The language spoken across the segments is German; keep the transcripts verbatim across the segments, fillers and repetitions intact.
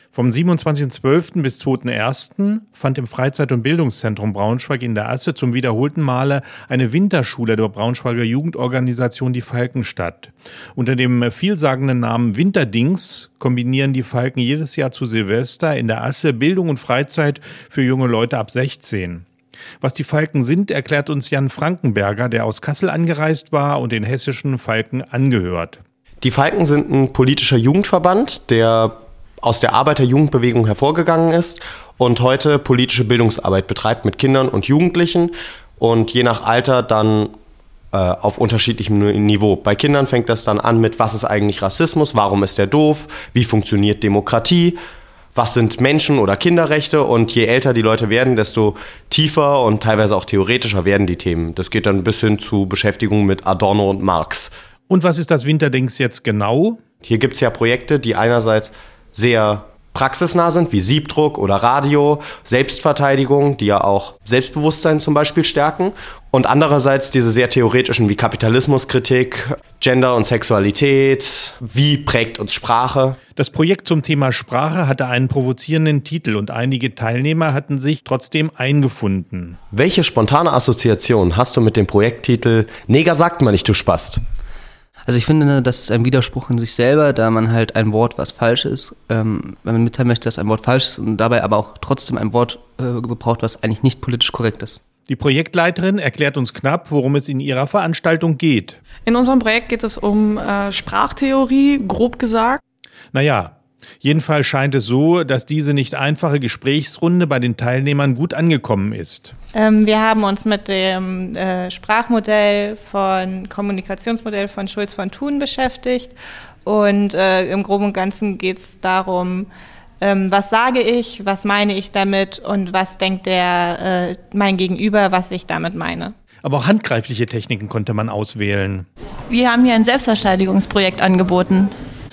Vom siebenundzwanzigsten zwölften bis zweiten ersten fand im Freizeit- und Bildungszentrum Braunschweig in der Asse zum wiederholten Male eine Winterschule der Braunschweiger Jugendorganisation Die Falken statt. Unter dem vielsagenden Namen Winterdings kombinieren die Falken jedes Jahr zu Silvester in der Asse Bildung und Freizeit für junge Leute ab sechzehn. Was die Falken sind, erklärt uns Jan Frankenberger, der aus Kassel angereist war und den hessischen Falken angehört. Die Falken sind ein politischer Jugendverband, der aus der Arbeiterjugendbewegung hervorgegangen ist und heute politische Bildungsarbeit betreibt mit Kindern und Jugendlichen und je nach Alter dann äh, auf unterschiedlichem Niveau. Bei Kindern fängt das dann an mit, was ist eigentlich Rassismus, warum ist der doof, wie funktioniert Demokratie, was sind Menschen- oder Kinderrechte, und je älter die Leute werden, desto tiefer und teilweise auch theoretischer werden die Themen. Das geht dann bis hin zu Beschäftigung mit Adorno und Marx. Und was ist das Winterdings jetzt genau? Hier gibt es ja Projekte, die einerseits sehr praxisnah sind, wie Siebdruck oder Radio, Selbstverteidigung, die ja auch Selbstbewusstsein zum Beispiel stärken, und andererseits diese sehr theoretischen wie Kapitalismuskritik, Gender und Sexualität, wie prägt uns Sprache. Das Projekt zum Thema Sprache hatte einen provozierenden Titel und einige Teilnehmer hatten sich trotzdem eingefunden. Welche spontane Assoziation hast du mit dem Projekttitel Neger sagt man nicht, du Spast? Also ich finde, das ist ein Widerspruch in sich selber, da man halt ein Wort, was falsch ist, ähm, wenn man mitteilen möchte, dass ein Wort falsch ist und dabei aber auch trotzdem ein Wort äh, gebraucht, was eigentlich nicht politisch korrekt ist. Die Projektleiterin erklärt uns knapp, worum es in ihrer Veranstaltung geht. In unserem Projekt geht es um äh, Sprachtheorie, grob gesagt. Naja, jedenfalls scheint es so, dass diese nicht einfache Gesprächsrunde bei den Teilnehmern gut angekommen ist. Ähm, wir haben uns mit dem äh, Sprachmodell von, Kommunikationsmodell von Schulz von Thun beschäftigt und äh, im Groben und Ganzen geht es darum, ähm, was sage ich, was meine ich damit und was denkt der, äh, mein Gegenüber, was ich damit meine. Aber auch handgreifliche Techniken konnte man auswählen. Wir haben hier ein Selbstverteidigungsprojekt angeboten,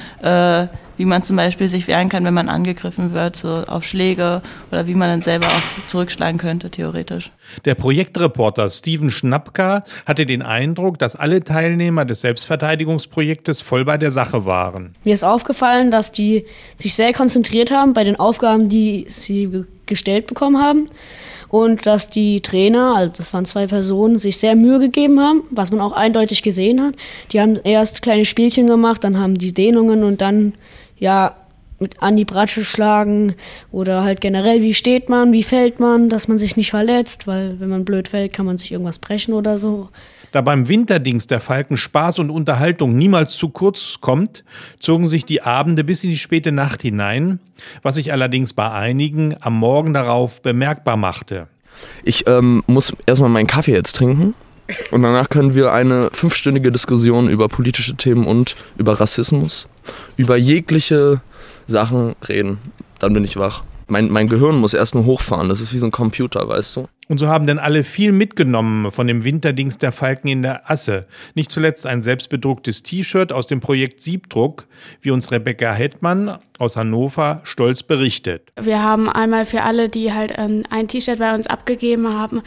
äh, wie man zum Beispiel sich wehren kann, wenn man angegriffen wird, so auf Schläge, oder wie man dann selber auch zurückschlagen könnte, theoretisch. Der Projektreporter Steven Schnapka hatte den Eindruck, dass alle Teilnehmer des Selbstverteidigungsprojektes voll bei der Sache waren. Mir ist aufgefallen, dass die sich sehr konzentriert haben bei den Aufgaben, die sie gestellt bekommen haben. Und dass die Trainer, also das waren zwei Personen, sich sehr Mühe gegeben haben, was man auch eindeutig gesehen hat. Die haben erst kleine Spielchen gemacht, dann haben die Dehnungen und dann ja mit an die Bratsche schlagen oder halt generell, wie steht man, wie fällt man, dass man sich nicht verletzt, weil wenn man blöd fällt, kann man sich irgendwas brechen oder so. Da beim Winterdings der Falken Spaß und Unterhaltung niemals zu kurz kommt, zogen sich die Abende bis in die späte Nacht hinein, was sich allerdings bei einigen am Morgen darauf bemerkbar machte. Ich ähm, muss erstmal meinen Kaffee jetzt trinken und danach können wir eine fünfstündige Diskussion über politische Themen und über Rassismus, über jegliche Sachen reden. Dann bin ich wach. Mein, mein Gehirn muss erst nur hochfahren, das ist wie so ein Computer, weißt du? Und so haben denn alle viel mitgenommen von dem Winterdings der Falken in der Asse. Nicht zuletzt ein selbstbedrucktes T-Shirt aus dem Projekt Siebdruck, wie uns Rebecca Hettmann aus Hannover stolz berichtet. Wir haben einmal für alle, die halt ein T-Shirt bei uns abgegeben haben,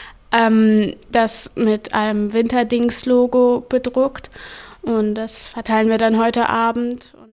ähm, das mit einem Winterdings-Logo bedruckt. Und das verteilen wir dann heute Abend.